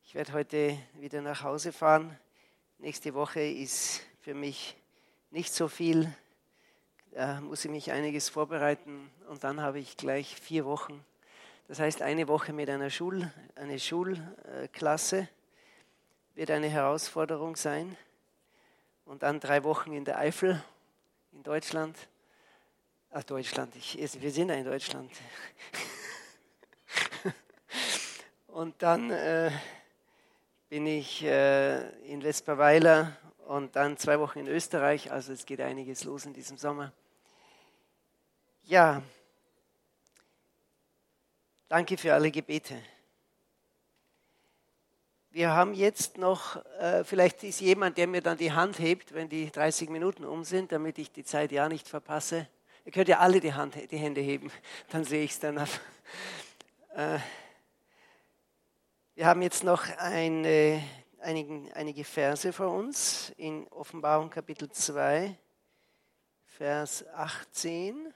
Ich werde heute wieder nach Hause fahren. Nächste Woche ist für mich nicht so viel. Da muss ich mich einiges vorbereiten und dann habe ich gleich 4 Wochen. Das heißt, eine Woche mit einer Schulklasse wird eine Herausforderung sein. Und dann 3 Wochen in der Eifel, in Deutschland. Wir sind ja in Deutschland. Und dann bin ich in Westparweiler und dann 2 Wochen in Österreich. Also es geht einiges los in diesem Sommer. Ja, danke für alle Gebete. Wir haben jetzt noch, vielleicht ist jemand, der mir dann die Hand hebt, wenn die 30 Minuten um sind, damit ich die Zeit ja nicht verpasse. Ihr könnt ja alle die Hände heben, dann sehe ich es dann ab. Wir haben jetzt noch einige Verse vor uns in Offenbarung Kapitel 2, Vers 18.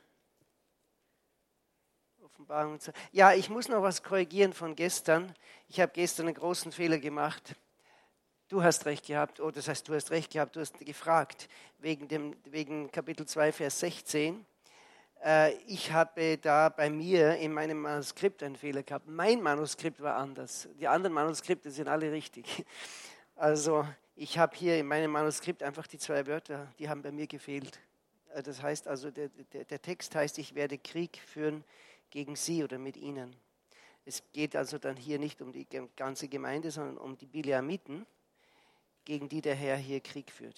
Offenbarung 2. Ja, ich muss noch was korrigieren von gestern. Ich habe gestern einen großen Fehler gemacht. Du hast recht gehabt, du hast gefragt, wegen Kapitel 2, Vers 16. Ich habe da bei mir in meinem Manuskript einen Fehler gehabt. Mein Manuskript war anders. Die anderen Manuskripte sind alle richtig. Also ich habe hier in meinem Manuskript einfach die 2 Wörter, die haben bei mir gefehlt. Das heißt also, der Text heißt, ich werde Krieg führen gegen sie oder mit ihnen. Es geht also dann hier nicht um die ganze Gemeinde, sondern um die Bileamiten, gegen die der Herr hier Krieg führt.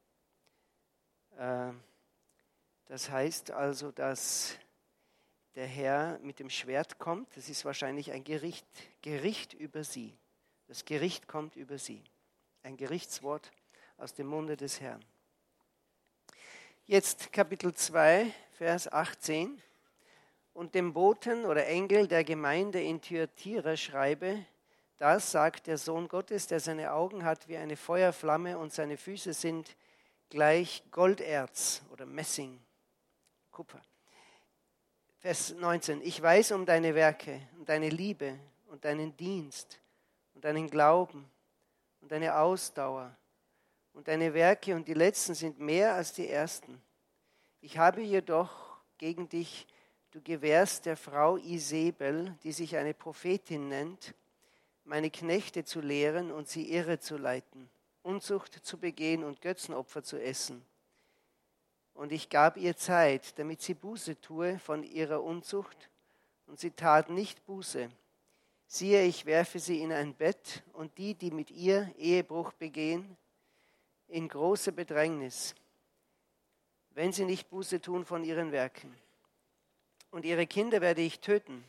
Das heißt also, dass der Herr mit dem Schwert kommt. Das ist wahrscheinlich ein Gericht über sie. Das Gericht kommt über sie. Ein Gerichtswort aus dem Munde des Herrn. Jetzt Kapitel 2, Vers 18. Und dem Boten oder Engel der Gemeinde in Thyatira schreibe, das sagt der Sohn Gottes, der seine Augen hat wie eine Feuerflamme und seine Füße sind gleich Golderz oder Messing, Kupfer. Vers 19. Ich weiß um deine Werke und deine Liebe und deinen Dienst und deinen Glauben und deine Ausdauer und deine Werke und die letzten sind mehr als die ersten. Ich habe jedoch gegen dich, du gewährst der Frau Isabel, die sich eine Prophetin nennt, meine Knechte zu lehren und sie irre zu leiten, Unzucht zu begehen und Götzenopfer zu essen. Und ich gab ihr Zeit, damit sie Buße tue von ihrer Unzucht, und sie tat nicht Buße. Siehe, ich werfe sie in ein Bett, und die mit ihr Ehebruch begehen, in große Bedrängnis, wenn sie nicht Buße tun von ihren Werken. Und ihre Kinder werde ich töten.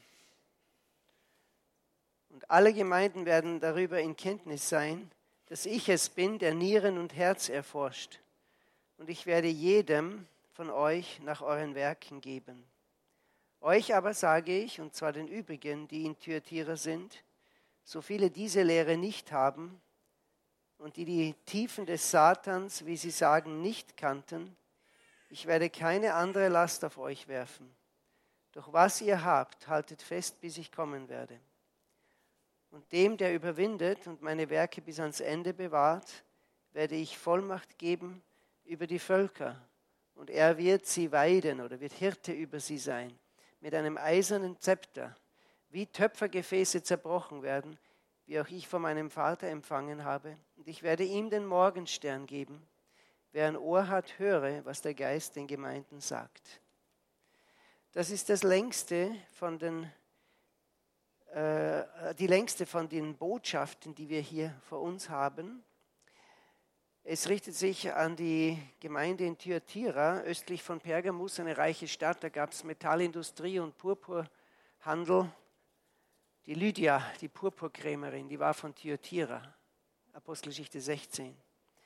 Und alle Gemeinden werden darüber in Kenntnis sein, dass ich es bin, der Nieren und Herz erforscht. Und ich werde jedem von euch nach euren Werken geben. Euch aber sage ich, und zwar den übrigen, die in Thyatira sind, so viele diese Lehre nicht haben und die Tiefen des Satans, wie sie sagen, nicht kannten, ich werde keine andere Last auf euch werfen. Doch was ihr habt, haltet fest, bis ich kommen werde. Und dem, der überwindet und meine Werke bis ans Ende bewahrt, werde ich Vollmacht geben über die Völker. Und er wird sie weiden oder wird Hirte über sie sein, mit einem eisernen Zepter, wie Töpfergefäße zerbrochen werden, wie auch ich von meinem Vater empfangen habe. Und ich werde ihm den Morgenstern geben. Wer ein Ohr hat, höre, was der Geist den Gemeinden sagt. Das ist die längste von den Botschaften, die wir hier vor uns haben. Es richtet sich an die Gemeinde in Thyatira, östlich von Pergamus, eine reiche Stadt. Da gab es Metallindustrie und Purpurhandel. Die Lydia, die Purpurkrämerin, die war von Thyatira, Apostelgeschichte 16.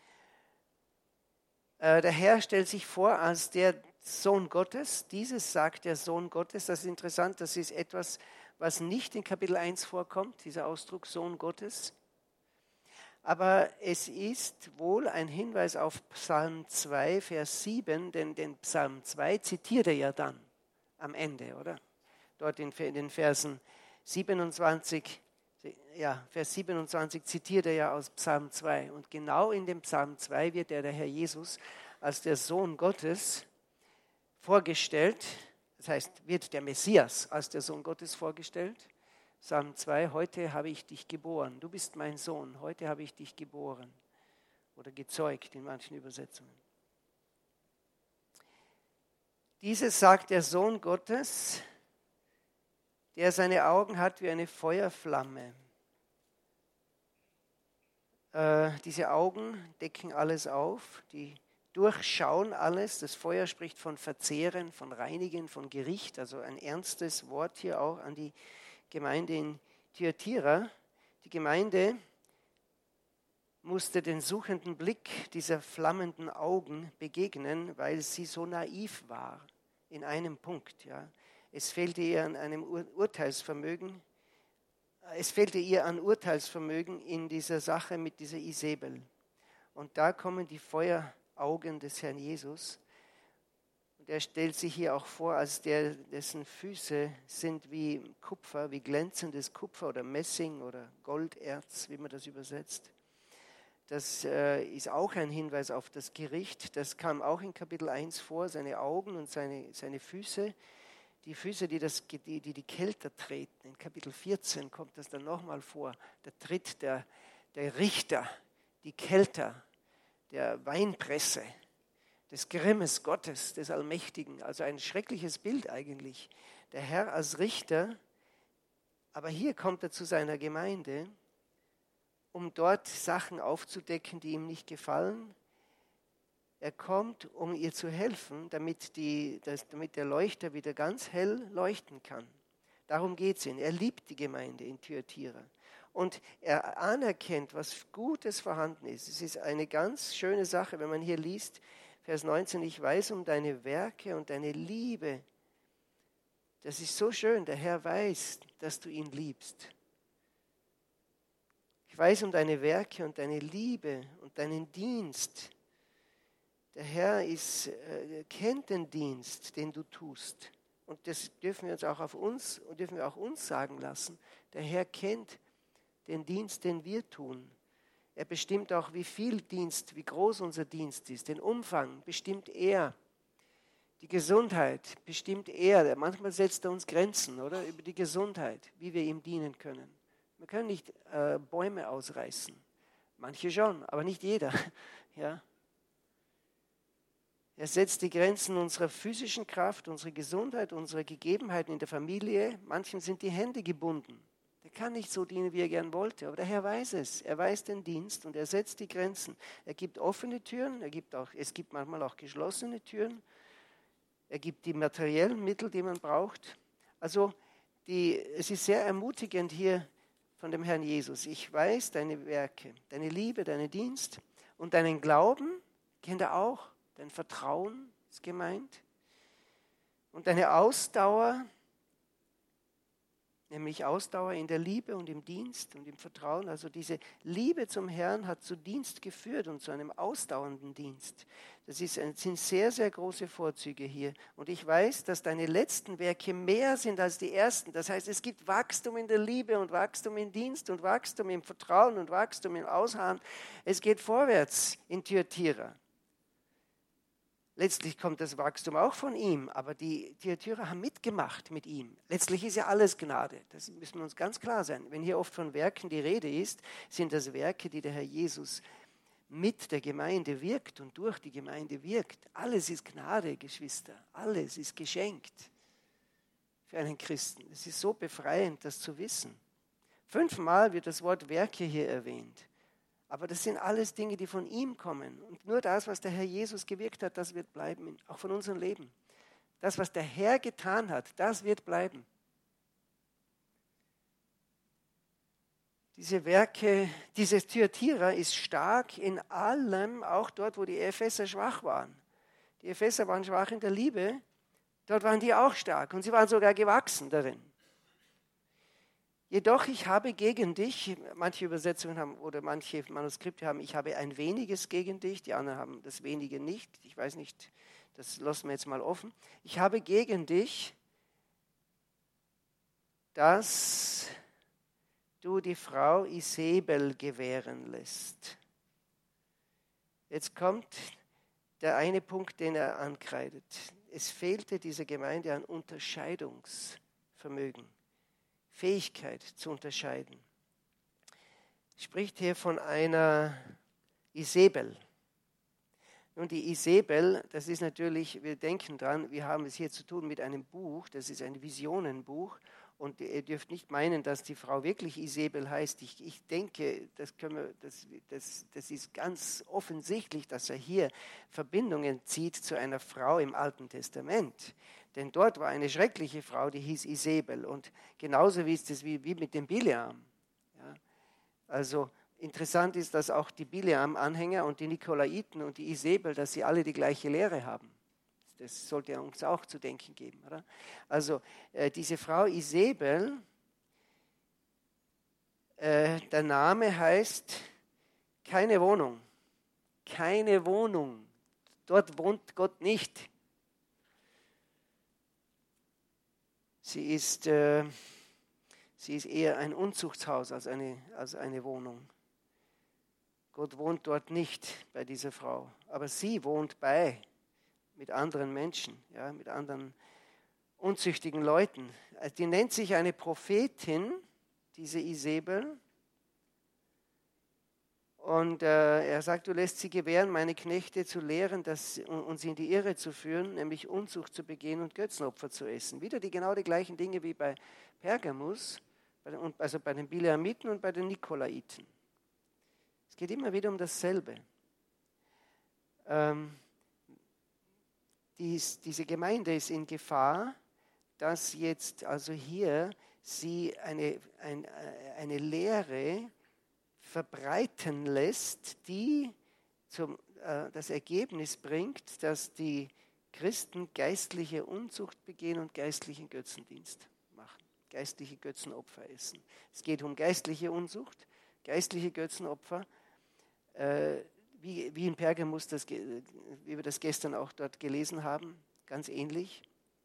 Der Herr stellt sich vor als der Sohn Gottes. Dieses sagt der Sohn Gottes. Das ist interessant, das ist etwas, was nicht in Kapitel 1 vorkommt, dieser Ausdruck Sohn Gottes. Aber es ist wohl ein Hinweis auf Psalm 2, Vers 7, denn den Psalm 2 zitiert er ja dann am Ende, oder? Dort in den Versen 27 Ja, Vers 27 zitiert er ja aus Psalm 2. Und genau in dem Psalm 2 wird der Herr Jesus als der Sohn Gottes vorgestellt. Das heißt, wird der Messias als der Sohn Gottes vorgestellt. Psalm 2, heute habe ich dich geboren. Du bist mein Sohn, heute habe ich dich geboren. Oder gezeugt in manchen Übersetzungen. Dieses sagt der Sohn Gottes, der seine Augen hat wie eine Feuerflamme. Diese Augen decken alles auf, die durchschauen alles. Das Feuer spricht von Verzehren, von Reinigen, von Gericht. Also ein ernstes Wort hier auch an die Gemeinde in Thyatira. Die Gemeinde musste den suchenden Blick dieser flammenden Augen begegnen, weil sie so naiv war in einem Punkt. Ja. Es fehlte ihr an einem Urteilsvermögen. Es fehlte ihr an Urteilsvermögen in dieser Sache mit dieser Isabel. Und da kommen die Feueraugen des Herrn Jesus. Und er stellt sich hier auch vor, als der, dessen Füße sind wie Kupfer, wie glänzendes Kupfer oder Messing oder Golderz, wie man das übersetzt. Das ist auch ein Hinweis auf das Gericht. Das kam auch in Kapitel 1 vor, seine Augen und seine Füße. Die Füße, die Kelter treten. In Kapitel 14 kommt das dann nochmal vor. Da tritt der Richter, die Kelter, der Weinpresse, des Grimmes Gottes, des Allmächtigen. Also ein schreckliches Bild eigentlich. Der Herr als Richter, aber hier kommt er zu seiner Gemeinde, um dort Sachen aufzudecken, die ihm nicht gefallen. Er kommt, um ihr zu helfen, damit der Leuchter wieder ganz hell leuchten kann. Darum geht es ihm. Er liebt die Gemeinde in Thyatira. Und er anerkennt, was Gutes vorhanden ist. Es ist eine ganz schöne Sache, wenn man hier liest, Vers 19, ich weiß um deine Werke und deine Liebe. Das ist so schön, der Herr weiß, dass du ihn liebst. Ich weiß um deine Werke und deine Liebe und deinen Dienst. Der Herr kennt den Dienst, den du tust. Und das dürfen wir uns auch auch uns sagen lassen. Der Herr kennt den Dienst, den wir tun. Er bestimmt auch, wie viel Dienst, wie groß unser Dienst ist. Den Umfang bestimmt er. Die Gesundheit bestimmt er. Manchmal setzt er uns Grenzen, oder? Über die Gesundheit, wie wir ihm dienen können. Wir können nicht Bäume ausreißen. Manche schon, aber nicht jeder. Ja. Er setzt die Grenzen unserer physischen Kraft, unserer Gesundheit, unserer Gegebenheiten in der Familie. Manchen sind die Hände gebunden. Der kann nicht so dienen, wie er gern wollte. Aber der Herr weiß es. Er weiß den Dienst und er setzt die Grenzen. Er gibt offene Türen, es gibt manchmal auch geschlossene Türen. Er gibt die materiellen Mittel, die man braucht. Also es ist sehr ermutigend hier von dem Herrn Jesus. Ich weiß deine Werke, deine Liebe, deinen Dienst und deinen Glauben, kennt er auch. Dein Vertrauen ist gemeint. Und deine Ausdauer, nämlich Ausdauer in der Liebe und im Dienst und im Vertrauen. Also diese Liebe zum Herrn hat zu Dienst geführt und zu einem ausdauernden Dienst. Das sind sehr, sehr große Vorzüge hier. Und ich weiß, dass deine letzten Werke mehr sind als die ersten. Das heißt, es gibt Wachstum in der Liebe und Wachstum im Dienst und Wachstum im Vertrauen und Wachstum im Ausharren. Es geht vorwärts in Thyatira. Letztlich kommt das Wachstum auch von ihm, aber die Thyatira haben mitgemacht mit ihm. Letztlich ist ja alles Gnade, das müssen wir uns ganz klar sein. Wenn hier oft von Werken die Rede ist, sind das Werke, die der Herr Jesus mit der Gemeinde wirkt und durch die Gemeinde wirkt. Alles ist Gnade, Geschwister, alles ist geschenkt für einen Christen. Es ist so befreiend, das zu wissen. 5-mal wird das Wort Werke hier erwähnt. Aber das sind alles Dinge, die von ihm kommen. Und nur das, was der Herr Jesus gewirkt hat, das wird bleiben, auch von unserem Leben. Das, was der Herr getan hat, das wird bleiben. Diese Werke, diese Thyatira ist stark in allem, auch dort, wo die Epheser schwach waren. Die Epheser waren schwach in der Liebe, dort waren die auch stark und sie waren sogar gewachsen darin. Jedoch, ich habe gegen dich, manche Übersetzungen haben oder manche Manuskripte haben, ich habe ein weniges gegen dich, die anderen haben das wenige nicht. Ich weiß nicht, das lassen wir jetzt mal offen. Ich habe gegen dich, dass du die Frau Isabel gewähren lässt. Jetzt kommt der eine Punkt, den er ankreidet. Es fehlte dieser Gemeinde an Unterscheidungsvermögen, Fähigkeit zu unterscheiden. Spricht hier von einer Isabel. Nun, die Isabel, das ist natürlich, wir denken dran, wir haben es hier zu tun mit einem Buch, das ist ein Visionenbuch. Und ihr dürft nicht meinen, dass die Frau wirklich Isabel heißt. Ich denke, das ist ganz offensichtlich, dass er hier Verbindungen zieht zu einer Frau im Alten Testament. Denn dort war eine schreckliche Frau, die hieß Isabel. Und genauso ist es wie mit dem Bileam. Ja? Also interessant ist, dass auch die Bileam-Anhänger und die Nikolaiten und die Isabel, dass sie alle die gleiche Lehre haben. Das sollte uns auch zu denken geben, oder? Also diese Frau Isabel, der Name heißt keine Wohnung. Keine Wohnung. Dort wohnt Gott nicht. Sie ist eher ein Unzuchtshaus als eine Wohnung. Gott wohnt dort nicht bei dieser Frau, aber sie wohnt mit anderen Menschen, ja, mit anderen unzüchtigen Leuten. Die nennt sich eine Prophetin, diese Isabel. Und er sagt, du lässt sie gewähren, meine Knechte zu lehren und sie in die Irre zu führen, nämlich Unzucht zu begehen und Götzenopfer zu essen. Wieder genau die gleichen Dinge wie bei Pergamus, also bei den Bileamiten und bei den Nikolaiten. Es geht immer wieder um dasselbe. Diese Gemeinde ist in Gefahr, dass jetzt also hier sie eine Lehre verbreiten lässt, die das Ergebnis bringt, dass die Christen geistliche Unzucht begehen und geistlichen Götzendienst machen, geistliche Götzenopfer essen. Es geht um geistliche Unzucht, geistliche Götzenopfer, wie in Pergamus, wie wir das gestern auch dort gelesen haben, ganz ähnlich.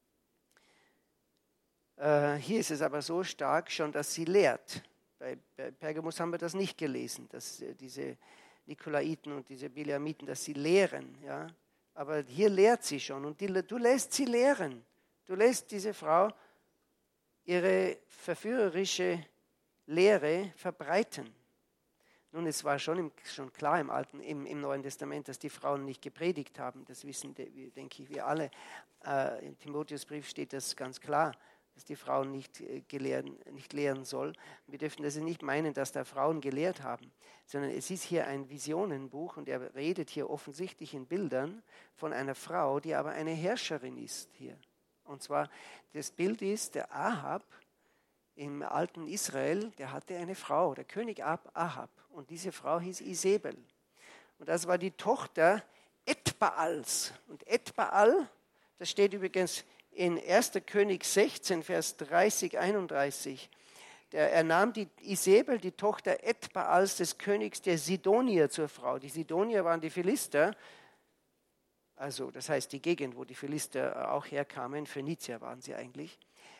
Hier ist es aber so stark schon, dass sie lehrt. Bei Pergamus haben wir das nicht gelesen, dass diese Nikolaiten und diese Bileamiten, dass sie lehren. Ja? Aber hier lehrt sie schon und du lässt sie lehren. Du lässt diese Frau ihre verführerische Lehre verbreiten. Nun, es war schon klar im Neuen Testament, dass die Frauen nicht gepredigt haben. Das wissen, denke ich, wir alle. Im Timotheusbrief steht das ganz klar, dass die Frauen nicht lehren soll. Wir dürfen also nicht meinen, dass da Frauen gelehrt haben, sondern es ist hier ein Visionenbuch und er redet hier offensichtlich in Bildern von einer Frau, die aber eine Herrscherin ist hier. Und zwar, das Bild ist, der Ahab im alten Israel, der hatte eine Frau, der König Ahab. Und diese Frau hieß Isabel. Und das war die Tochter Etbaals. Und Etbaal, das steht übrigens in 1. König 16, Vers 30, 31. Er nahm die Isabel, die Tochter Etbaals, des Königs der Sidonier, zur Frau. Die Sidonier waren die Philister, also das heißt die Gegend, wo die Philister auch herkamen, Phönizier waren sie eigentlich.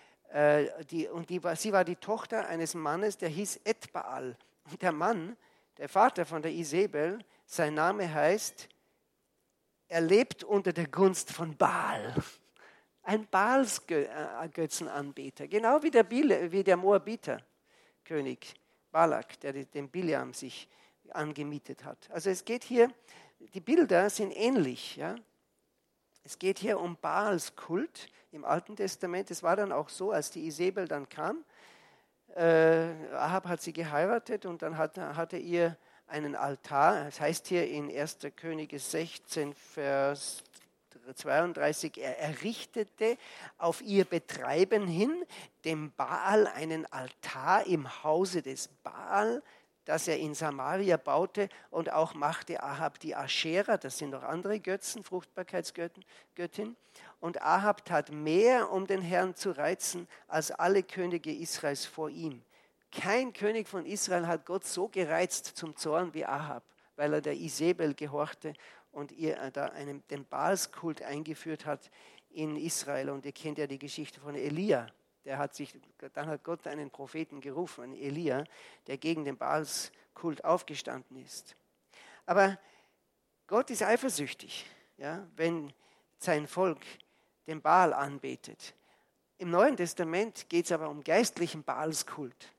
Sie war die Tochter eines Mannes, der hieß Etbaal. Und der Mann, der Vater von der Isabel, sein Name heißt, er lebt unter der Gunst von Baal. Ein Baals-Götzenanbeter, genau wie der Moabiter-König Balak, der den Bileam sich angemietet hat. Also es geht hier, die Bilder sind ähnlich. Ja? Es geht hier um Baals Kult im Alten Testament. Es war dann auch so, als die Isabel dann kam, Ahab hat sie geheiratet und dann hatte ihr einen Altar. Das heißt hier in 1. Könige 16, Vers 32, er errichtete auf ihr Betreiben hin dem Baal einen Altar im Hause des Baal, das er in Samaria baute, und auch machte Ahab die Aschera, das sind noch andere Götzen, Fruchtbarkeitsgöttin. Und Ahab tat mehr, um den Herrn zu reizen, als alle Könige Israels vor ihm. Kein König von Israel hat Gott so gereizt zum Zorn wie Ahab, weil er der Isabel gehorchte und ihr da den Baalskult eingeführt hat in Israel. Und ihr kennt ja die Geschichte von Elia. Dann hat Gott einen Propheten gerufen, einen Elia, der gegen den Baalskult aufgestanden ist. Aber Gott ist eifersüchtig, ja, wenn sein Volk den Baal anbetet. Im Neuen Testament geht es aber um geistlichen Baalskult.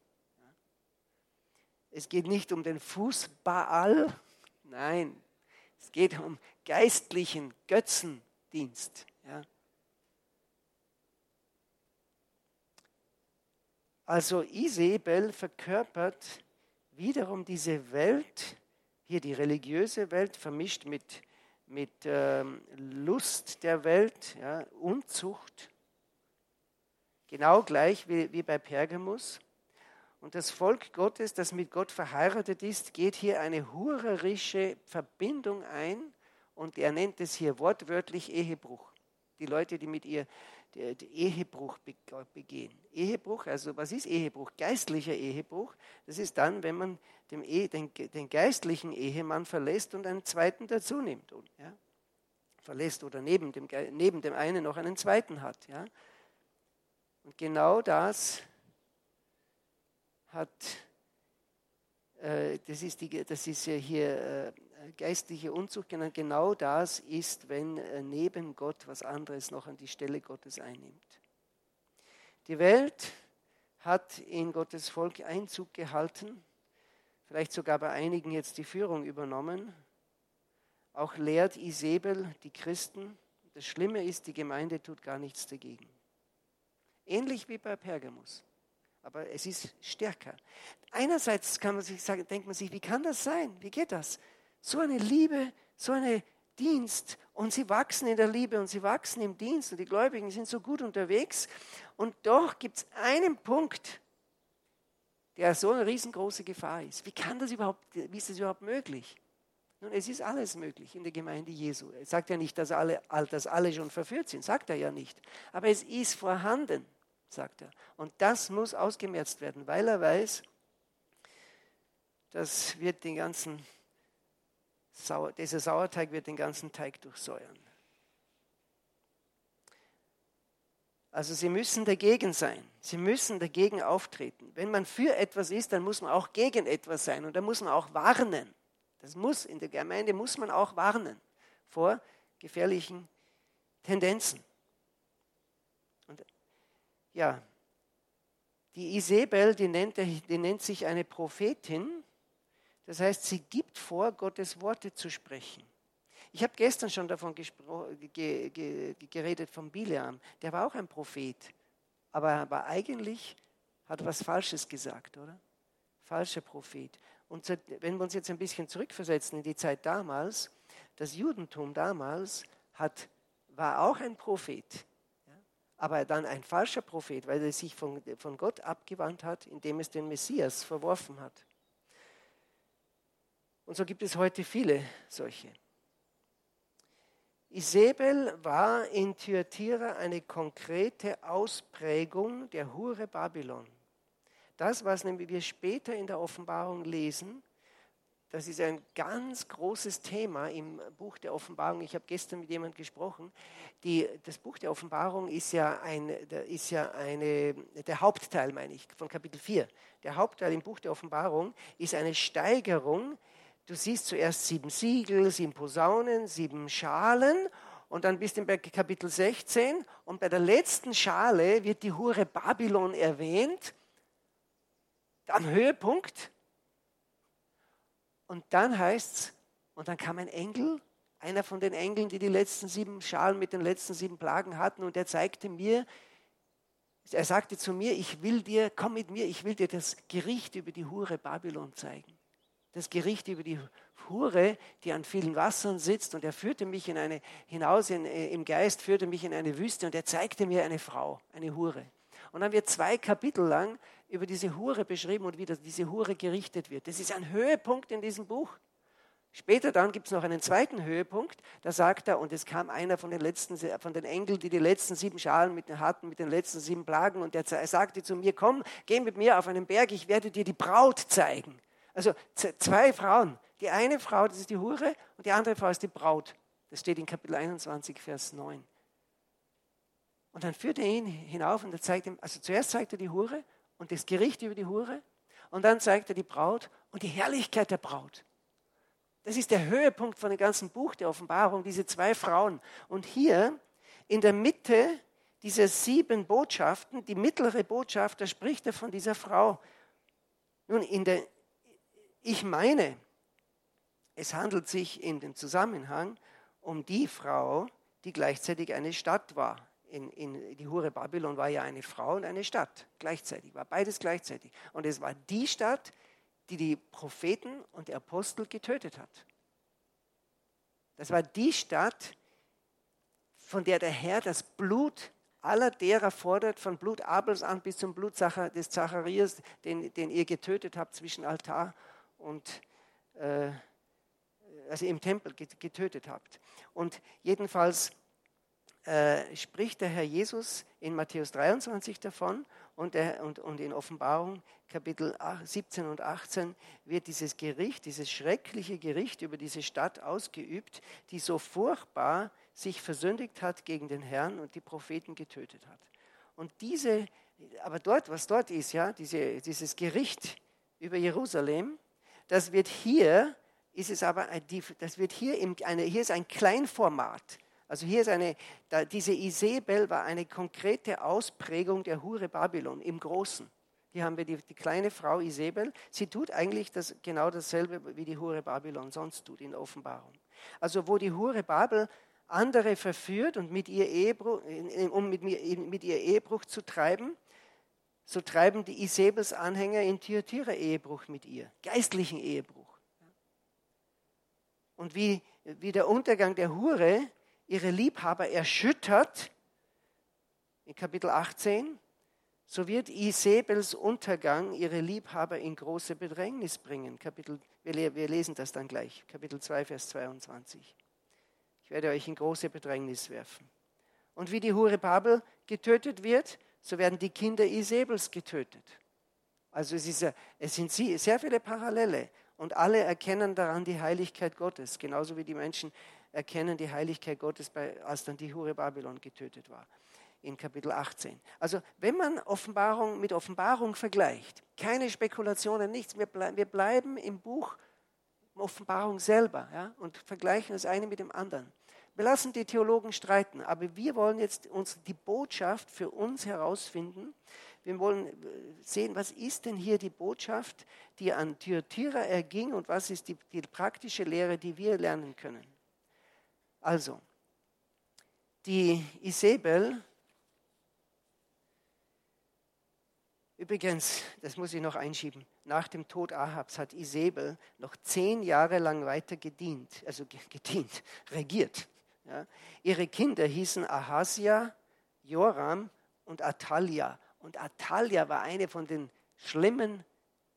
Es geht nicht um den Fußbaal, nein, es geht um geistlichen Götzendienst. Ja. Also Isabel verkörpert wiederum diese Welt, hier die religiöse Welt, vermischt mit Lust der Welt, ja, Unzucht, genau gleich wie bei Pergamus. Und das Volk Gottes, das mit Gott verheiratet ist, geht hier eine hurerische Verbindung ein und er nennt es hier wortwörtlich Ehebruch. Die Leute, die mit ihr den Ehebruch begehen. Ehebruch, also was ist Ehebruch? Geistlicher Ehebruch, das ist dann, wenn man den geistlichen Ehemann verlässt und einen zweiten dazu nimmt. Ja? Verlässt oder neben dem einen noch einen zweiten hat. Ja? Und genau das das ist ja hier geistliche Unzucht genannt. Genau das ist, wenn neben Gott was anderes noch an die Stelle Gottes einnimmt. Die Welt hat in Gottes Volk Einzug gehalten, vielleicht sogar bei einigen jetzt die Führung übernommen. Auch lehrt Isabel die Christen. Das Schlimme ist, die Gemeinde tut gar nichts dagegen. Ähnlich wie bei Pergamus. Aber es ist stärker. Einerseits denkt man sich, wie kann das sein? Wie geht das? So eine Liebe, so ein Dienst und sie wachsen in der Liebe und sie wachsen im Dienst und die Gläubigen sind so gut unterwegs und doch gibt es einen Punkt, der so eine riesengroße Gefahr ist. Wie ist das überhaupt möglich? Nun, es ist alles möglich in der Gemeinde Jesu. Er sagt ja nicht, dass alle schon verführt sind, sagt er ja nicht. Aber es ist vorhanden, sagt er. Und das muss ausgemerzt werden, weil er weiß, dieser Sauerteig wird den ganzen Teig durchsäuern. Also sie müssen dagegen sein. Sie müssen dagegen auftreten. Wenn man für etwas ist, dann muss man auch gegen etwas sein. Und dann muss man auch warnen. In der Gemeinde muss man auch warnen vor gefährlichen Tendenzen. Und ja, die Isabel, die nennt sich eine Prophetin. Das heißt, sie gibt vor, Gottes Worte zu sprechen. Ich habe gestern schon davon geredet, von Bileam. Der war auch ein Prophet. Aber eigentlich hat er was Falsches gesagt, oder? Falscher Prophet. Und wenn wir uns jetzt ein bisschen zurückversetzen in die Zeit damals, das Judentum damals war auch ein Prophet. Aber dann ein falscher Prophet, weil er sich von Gott abgewandt hat, indem es den Messias verworfen hat. Und so gibt es heute viele solche. Isabel war in Thyatira eine konkrete Ausprägung der Hure Babylon. Das, was nämlich wir später in der Offenbarung lesen, das ist ein ganz großes Thema im Buch der Offenbarung. Ich habe gestern mit jemandem gesprochen. Das Buch der Offenbarung ist ja der Hauptteil, meine ich, von Kapitel 4. Der Hauptteil im Buch der Offenbarung ist eine Steigerung. Du siehst zuerst 7 Siegel, 7 Posaunen, 7 Schalen und dann bist du bei Kapitel 16 und bei der letzten Schale wird die Hure Babylon erwähnt, am Höhepunkt. Und dann heißt es, und dann kam ein Engel, einer von den Engeln, die letzten 7 Schalen mit den letzten 7 Plagen hatten und er sagte zu mir, komm mit mir, ich will dir das Gericht über die Hure Babylon zeigen. Das Gericht über die Hure, die an vielen Wassern sitzt. Und er führte mich im Geist, führte mich in eine Wüste und er zeigte mir eine Frau, eine Hure. Und dann wird 2 Kapitel lang über diese Hure beschrieben und wie diese Hure gerichtet wird. Das ist ein Höhepunkt in diesem Buch. Später dann gibt es noch einen zweiten Höhepunkt, da sagt er, und es kam einer von den Engeln, die letzten 7 Schalen hatten, mit den letzten 7 Plagen, und er sagte zu mir, komm, geh mit mir auf einen Berg, ich werde dir die Braut zeigen. Also 2 Frauen. Die eine Frau, das ist die Hure, und die andere Frau ist die Braut. Das steht in Kapitel 21, Vers 9. Und dann führt er ihn hinauf und er zeigt ihm, also zuerst zeigt er die Hure und das Gericht über die Hure und dann zeigt er die Braut und die Herrlichkeit der Braut. Das ist der Höhepunkt von dem ganzen Buch der Offenbarung, diese zwei Frauen. Und hier in der Mitte dieser 7 Botschaften, die mittlere Botschaft, da spricht er von dieser Frau. Nun, ich meine, es handelt sich in dem Zusammenhang um die Frau, die gleichzeitig eine Stadt war. Die Hure Babylon war ja eine Frau und eine Stadt gleichzeitig, war beides gleichzeitig. Und es war die Stadt, die die Propheten und die Apostel getötet hat. Das war die Stadt, von der der Herr das Blut aller derer fordert, von Blut Abels an bis zum Blut des Zacharias, den ihr getötet habt zwischen Altar und also im Tempel getötet habt. Und jedenfalls spricht der Herr Jesus in Matthäus 23 davon und in Offenbarung Kapitel 17 und 18 wird dieses Gericht, dieses schreckliche Gericht über diese Stadt ausgeübt, die so furchtbar sich versündigt hat gegen den Herrn und die Propheten getötet hat. Und aber dort, was dort ist, ja, dieses Gericht über Jerusalem, das wird hier, ist es aber, das wird hier hier ist ein Kleinformat. Also hier ist diese Isabel war eine konkrete Ausprägung der Hure Babylon im Großen. Hier haben wir die kleine Frau Isabel. Sie tut eigentlich genau dasselbe, wie die Hure Babylon sonst tut in der Offenbarung. Also wo die Hure Babel andere verführt und mit ihr Ehebruch zu treiben, so treiben die Isabels Anhänger in Thyatira Ehebruch mit ihr, geistlichen Ehebruch. Und wie der Untergang der Hure ihre Liebhaber erschüttert, in Kapitel 18, so wird Isabels Untergang ihre Liebhaber in große Bedrängnis bringen. Wir lesen das dann gleich, Kapitel 2, Vers 22. Ich werde euch in große Bedrängnis werfen. Und wie die Hure Babel getötet wird, so werden die Kinder Isabels getötet. Also es sind sehr viele Parallele und alle erkennen daran die Heiligkeit Gottes, genauso wie die Menschen erkennen die Heiligkeit Gottes, als dann die Hure Babylon getötet war, in Kapitel 18. Also wenn man Offenbarung mit Offenbarung vergleicht, keine Spekulationen, nichts, wir bleiben im Buch Offenbarung selber, ja, und vergleichen das eine mit dem anderen. Wir lassen die Theologen streiten, aber wir wollen jetzt die Botschaft für uns herausfinden. Wir wollen sehen, was ist denn hier die Botschaft, die an Thyatira erging und was ist die praktische Lehre, die wir lernen können. Also, die Isabel, übrigens, das muss ich noch einschieben, nach dem Tod Ahabs hat Isabel noch 10 Jahre lang weiter regiert. Ja. Ihre Kinder hießen Ahasia, Joram und Athalia. Und Athalia war eine von den schlimmen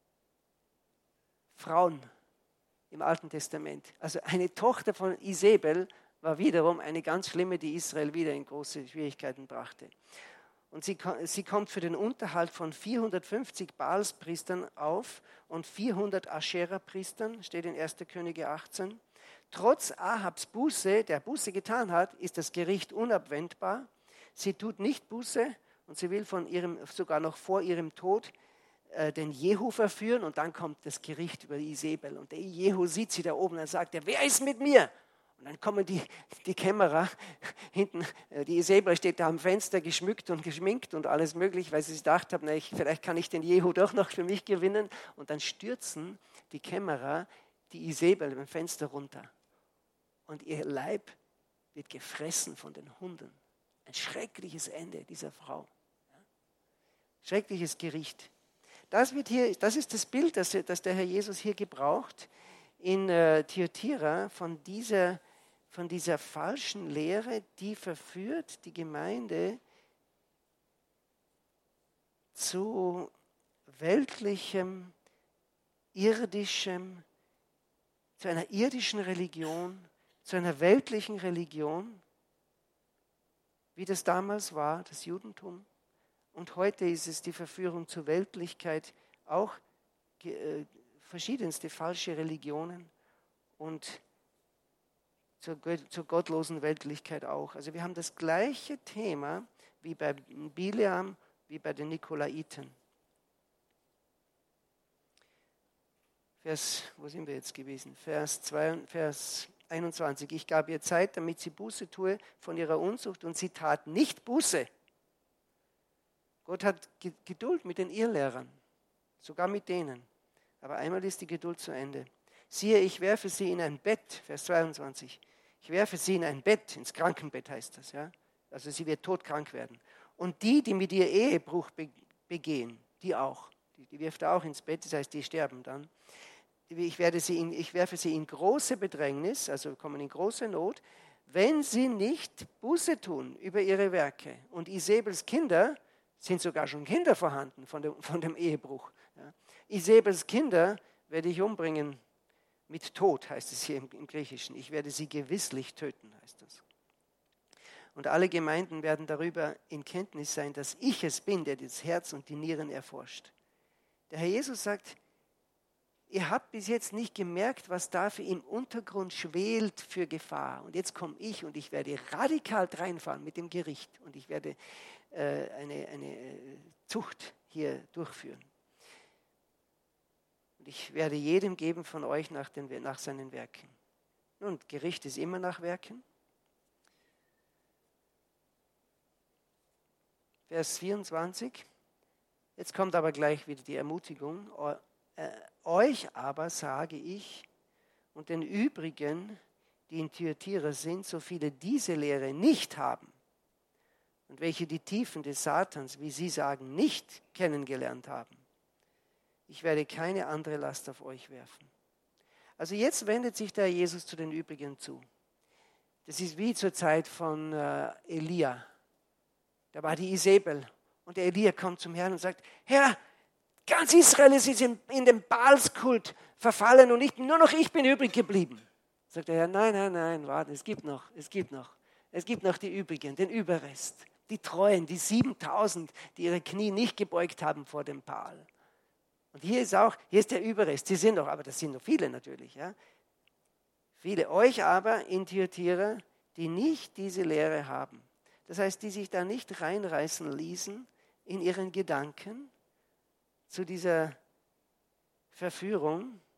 Frauen im Alten Testament. Also eine Tochter von Isabel war wiederum eine ganz schlimme, die Israel wieder in große Schwierigkeiten brachte. Und sie kommt für den Unterhalt von 450 Baalspriestern auf und 400 Aschera-Priestern, steht in 1. Könige 18. Trotz Ahabs Buße, der Buße getan hat, ist das Gericht unabwendbar. Sie tut nicht Buße und sie will sogar noch vor ihrem Tod den Jehu verführen und dann kommt das Gericht über Isabel. Und der Jehu sieht sie da oben und sagt, wer ist mit mir? Und dann kommen die Kämmerer hinten, die Isabel steht da am Fenster geschmückt und geschminkt und alles möglich, weil sie sich gedacht haben, vielleicht kann ich den Jehu doch noch für mich gewinnen. Und dann stürzen die Kämmerer die Isabel beim Fenster runter. Und ihr Leib wird gefressen von den Hunden. Ein schreckliches Ende dieser Frau. Schreckliches Gericht. Das ist das Bild, das der Herr Jesus hier gebraucht in Thyatira von dieser falschen Lehre, die verführt die Gemeinde zu weltlichem, irdischem, zu einer irdischen Religion, zu einer weltlichen Religion, wie das damals war, das Judentum. Und heute ist es die Verführung zur Weltlichkeit, auch verschiedenste falsche Religionen und zur gottlosen Weltlichkeit auch. Also wir haben das gleiche Thema wie bei Bileam, wie bei den Nikolaiten. Wo sind wir jetzt gewesen? Vers 21. Ich gab ihr Zeit, damit sie Buße tue von ihrer Unzucht, und sie tat nicht Buße. Gott hat Geduld mit den Irrlehrern, sogar mit denen. Aber einmal ist die Geduld zu Ende. Siehe, ich werfe sie in ein Bett, Vers 22. Ich werfe sie in ein Bett, ins Krankenbett heißt das. Ja? Also sie wird todkrank werden. Und die mit ihr Ehebruch begehen, die auch. Die wirft er auch ins Bett, das heißt, die sterben dann. Ich werfe sie in große Bedrängnis, also kommen in große Not, wenn sie nicht Buße tun über ihre Werke. Und Isabels Kinder, sind sogar schon Kinder vorhanden von dem Ehebruch. Ja. Isabels Kinder werde ich umbringen mit Tod, heißt es hier im Griechischen. Ich werde sie gewisslich töten, heißt das. Und alle Gemeinden werden darüber in Kenntnis sein, dass ich es bin, der das Herz und die Nieren erforscht. Der Herr Jesus sagt, ihr habt bis jetzt nicht gemerkt, was da für im Untergrund schwelt für Gefahr. Und jetzt komme ich und ich werde radikal reinfahren mit dem Gericht. Und ich werde eine Zucht hier durchführen. Und ich werde jedem geben von euch nach seinen Werken. Nun, Gericht ist immer nach Werken. Vers 24. Jetzt kommt aber gleich wieder die Ermutigung. Euch aber sage ich und den übrigen, die in Thyatira sind, so viele diese Lehre nicht haben und welche die Tiefen des Satans, wie sie sagen, nicht kennengelernt haben. Ich werde keine andere Last auf euch werfen. Also jetzt wendet sich der Jesus zu den übrigen zu. Das ist wie zur Zeit von Elia. Da war die Isabel und der Elia kommt zum Herrn und sagt, Herr, ganz Israel ist in den Baalskult verfallen und nur noch ich bin übrig geblieben. Sagt der Herr, nein, warte, es gibt noch die übrigen, den Überrest, die Treuen, die 7000, die ihre Knie nicht gebeugt haben vor dem Baal. Und hier ist der Überrest, das sind noch viele natürlich. Ja? Viele, euch aber in Thyatira, die nicht diese Lehre haben. Das heißt, die sich da nicht reinreißen ließen in ihren Gedanken zu dieser Verführung.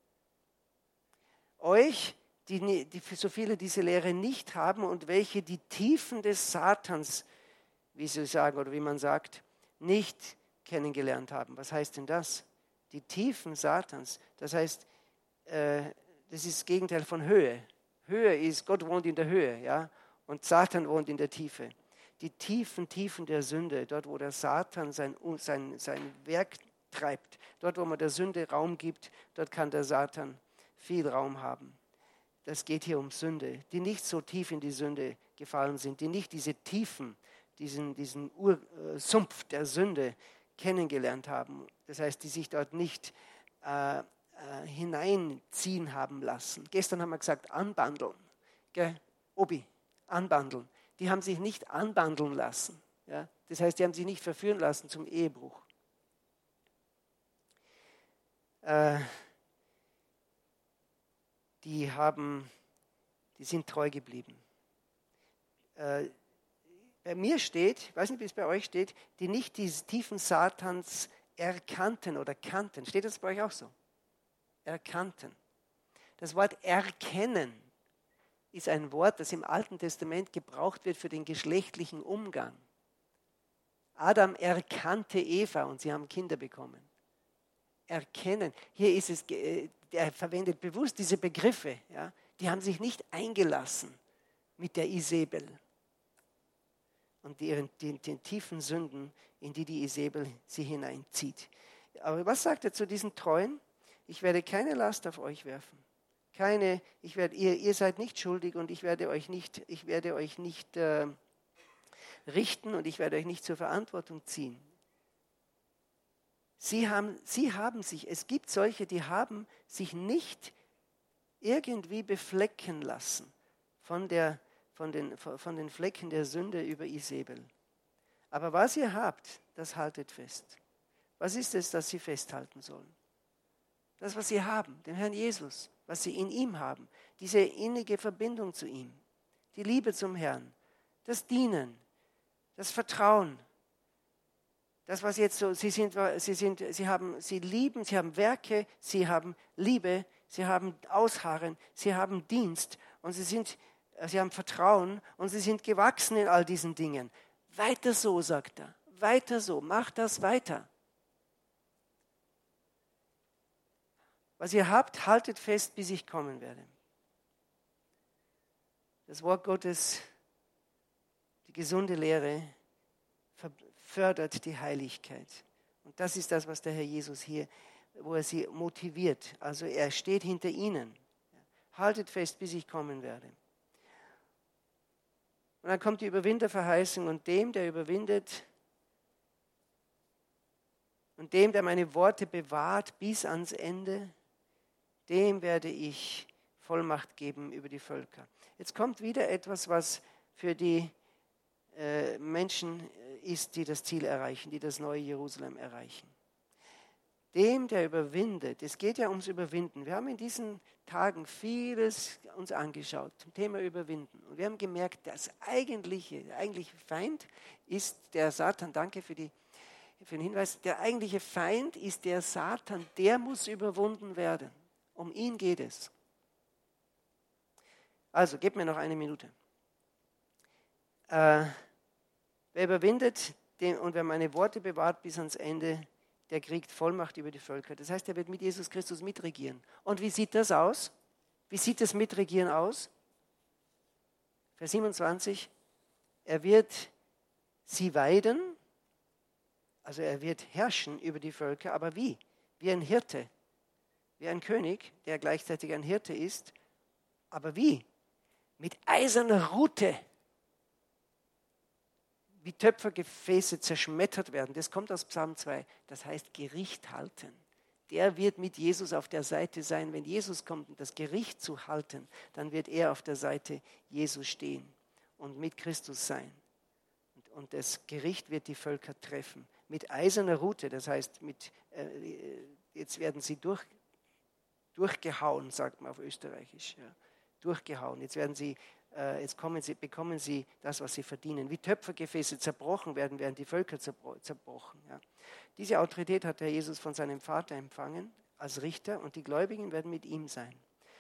Euch, die so viele diese Lehre nicht haben und welche die Tiefen des Satans, wie sie sagen oder wie man sagt, nicht kennengelernt haben. Was heißt denn das? Die Tiefen Satans, das heißt, das ist das Gegenteil von Höhe. Höhe ist, Gott wohnt in der Höhe, ja, und Satan wohnt in der Tiefe. Die Tiefen der Sünde, dort wo der Satan sein Werk treibt, dort wo man der Sünde Raum gibt, dort kann der Satan viel Raum haben. Das geht hier um Sünde, die nicht so tief in die Sünde gefallen sind, die nicht diese Tiefen, diesen Ursumpf der Sünde kennengelernt haben. Das heißt, die sich dort nicht hineinziehen haben lassen. Gestern haben wir gesagt, anbandeln. Obi, anbandeln. Die haben sich nicht anbandeln lassen. Ja? Das heißt, die haben sich nicht verführen lassen zum Ehebruch. Die sind treu geblieben. Bei mir steht, ich weiß nicht, wie es bei euch steht, die nicht die Tiefen Satans erkannten oder kannten. Steht das bei euch auch so? Erkannten. Das Wort erkennen ist ein Wort, das im Alten Testament gebraucht wird für den geschlechtlichen Umgang. Adam erkannte Eva und sie haben Kinder bekommen. Erkennen. Hier ist es, er verwendet bewusst diese Begriffe. Ja? Die haben sich nicht eingelassen mit der Isabel und den tiefen Sünden, in die Isabel sie hineinzieht. Aber was sagt er zu diesen Treuen? Ich werde keine Last auf euch werfen. Ihr seid nicht schuldig und ich werde euch nicht richten und ich werde euch nicht zur Verantwortung ziehen. Es gibt solche, die haben sich nicht irgendwie beflecken lassen von den Flecken der Sünde über Isabel. Aber was ihr habt, das haltet fest. Was ist es, das sie festhalten sollen? Das, was sie haben, den Herrn Jesus, was sie in ihm haben, diese innige Verbindung zu ihm, die Liebe zum Herrn, das Dienen, Das Vertrauen. Das, was jetzt so, sie lieben, sie haben Werke, sie haben Liebe, sie haben Ausharren, sie haben Dienst und sie haben Vertrauen und sie sind gewachsen in all diesen Dingen. Weiter so, sagt er. Weiter so, mach das weiter. Was ihr habt, haltet fest, bis ich kommen werde. Das Wort Gottes, die gesunde Lehre, fördert die Heiligkeit. Und das ist das, was der Herr Jesus hier, wo er sie motiviert. Also er steht hinter ihnen. Haltet fest, bis ich kommen werde. Und dann kommt die Überwinderverheißung und dem, der überwindet, und dem, der meine Worte bewahrt bis ans Ende, dem werde ich Vollmacht geben über die Völker. Jetzt kommt wieder etwas, was für die Menschen ist, die das Ziel erreichen, die das neue Jerusalem erreichen. Dem, der überwindet, es geht ja ums Überwinden. Wir haben in diesen Tagen vieles uns angeschaut zum Thema Überwinden. Und wir haben gemerkt, der eigentliche Feind ist der Satan. Danke für den Hinweis. Der eigentliche Feind ist der Satan. Der muss überwunden werden. Um ihn geht es. Also, gebt mir noch eine Minute. Wer überwindet und wer meine Worte bewahrt bis ans Ende, der kriegt Vollmacht über die Völker. Das heißt, er wird mit Jesus Christus mitregieren. Und wie sieht das aus? Wie sieht das Mitregieren aus? Vers 27. Er wird sie weiden, also er wird herrschen über die Völker, aber wie? Wie ein Hirte, wie ein König, der gleichzeitig ein Hirte ist. Aber wie? Mit eiserner Rute. Wie Töpfergefäße zerschmettert werden. Das kommt aus Psalm 2. Das heißt Gericht halten. Der wird mit Jesus auf der Seite sein. Wenn Jesus kommt, um das Gericht zu halten, dann wird er auf der Seite Jesu stehen und mit Christus sein. Und das Gericht wird die Völker treffen. Mit eiserner Rute, das heißt, jetzt werden sie durchgehauen, sagt man auf Österreichisch. Ja. Durchgehauen. Bekommen sie das, was sie verdienen. Wie Töpfergefäße zerbrochen werden die Völker zerbrochen. Ja. Diese Autorität hat der Jesus von seinem Vater empfangen als Richter und die Gläubigen werden mit ihm sein.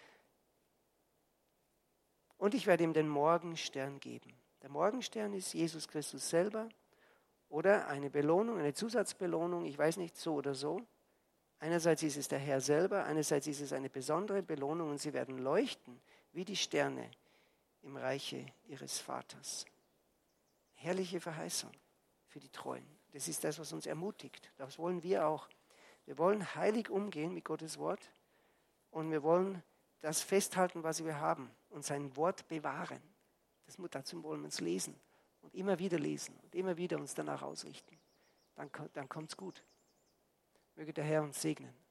Und ich werde ihm den Morgenstern geben. Der Morgenstern ist Jesus Christus selber oder eine Belohnung, eine Zusatzbelohnung, ich weiß nicht, so oder so. Einerseits ist es der Herr selber, einerseits ist es eine besondere Belohnung und sie werden leuchten wie die Sterne im Reiche ihres Vaters. Herrliche Verheißung für die Treuen. Das ist das, was uns ermutigt. Das wollen wir auch. Wir wollen heilig umgehen mit Gottes Wort und wir wollen das festhalten, was wir haben und sein Wort bewahren. Dazu wollen wir uns lesen und immer wieder lesen und immer wieder uns danach ausrichten. Dann kommt es gut. Möge der Herr uns segnen.